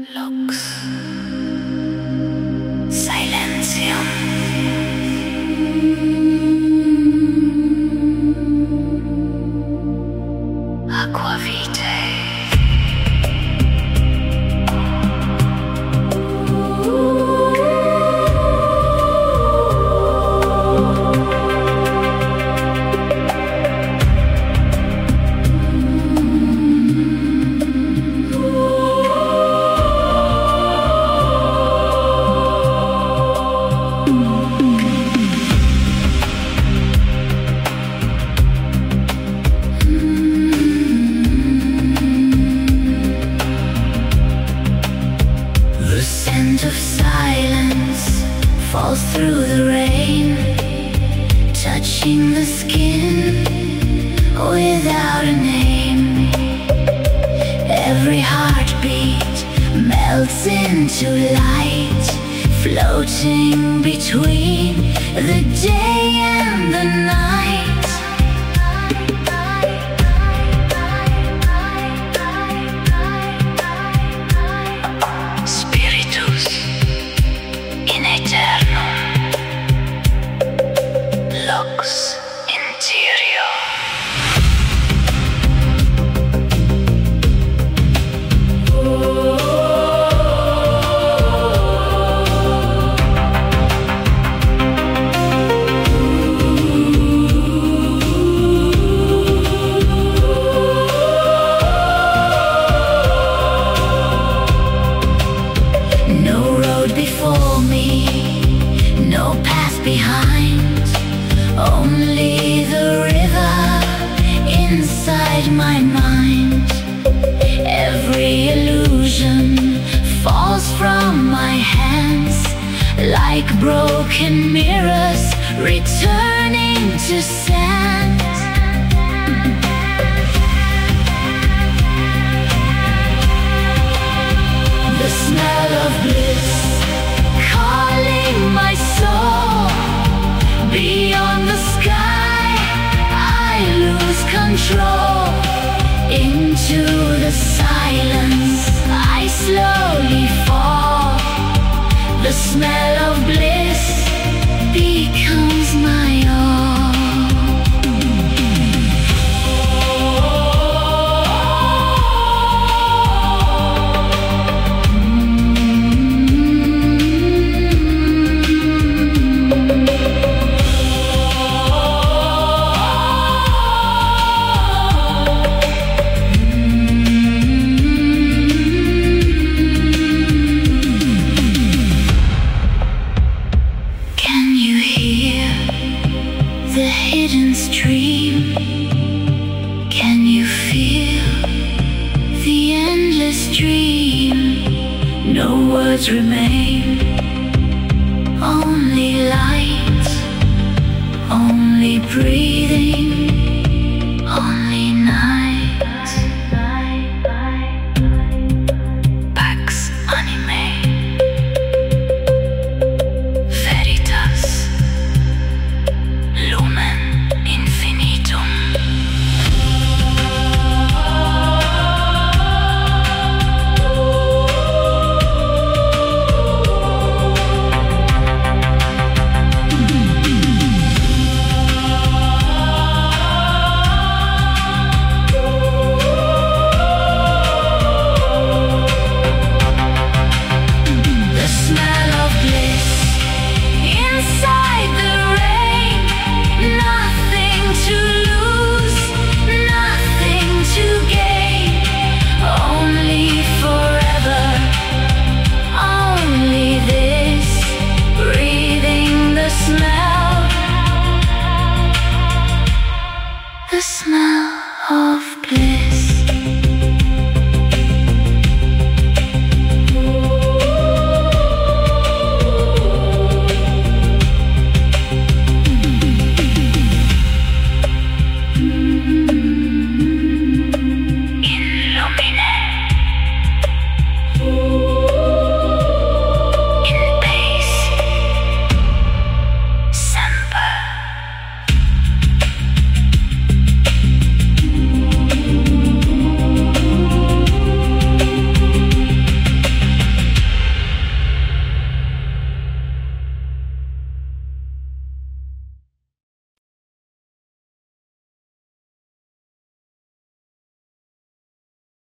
Lux Silentium Aquavitae. The scent of silence falls through the rain, touching the skin without a name. Every heartbeat melts into light, floating between the day and the night. In aeternum Lux interior. No road before me, no path behind, only the river inside my mind. Every illusion falls from my hands, like broken mirrors returning to sand. The smell of bliss calling my soul. Beyond the sky, I lose control. Into the silence, I slowly fall. The smell of bliss becomes my all. Can you hear the hidden stream? Can you feel the endless dream? No words remain, only light, only breathing.